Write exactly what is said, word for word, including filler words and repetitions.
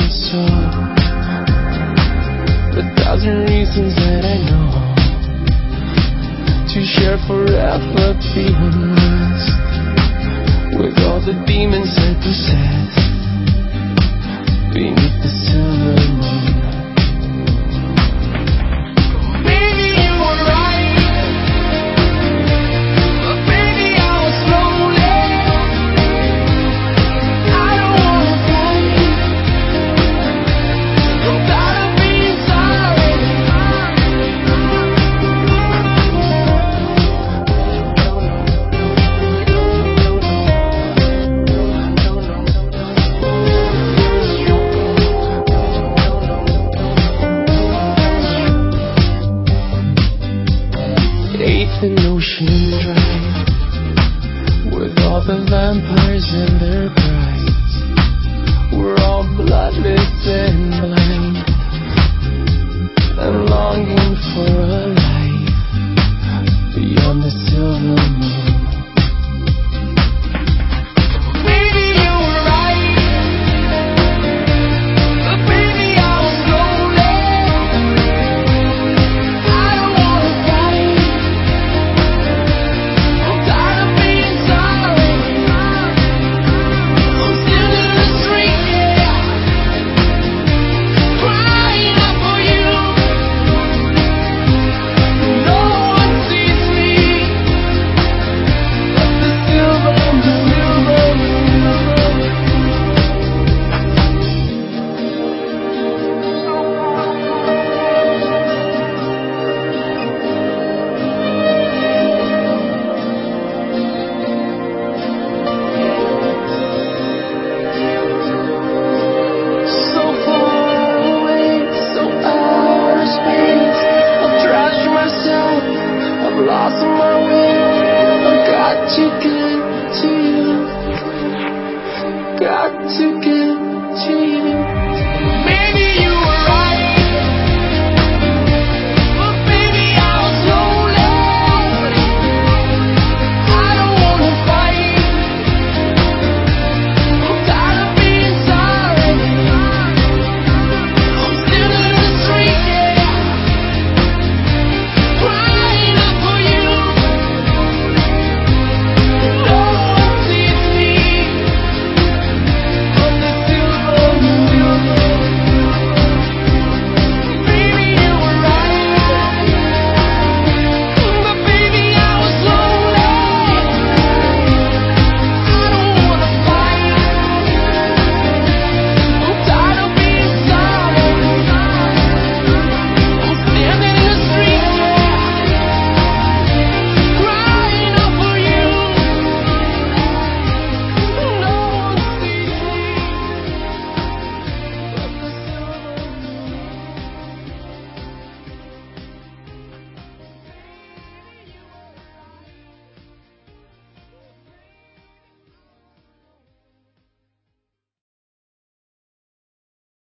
soul. A thousand reasons that I know to share forever being lost with all the demons I possess beneath the silver moon. An ocean drive with all the vampires and their brides. We're all bloodless and blind and longing for a life beyond the silver moon. Lost my way, I've got to get to you, got to get to you.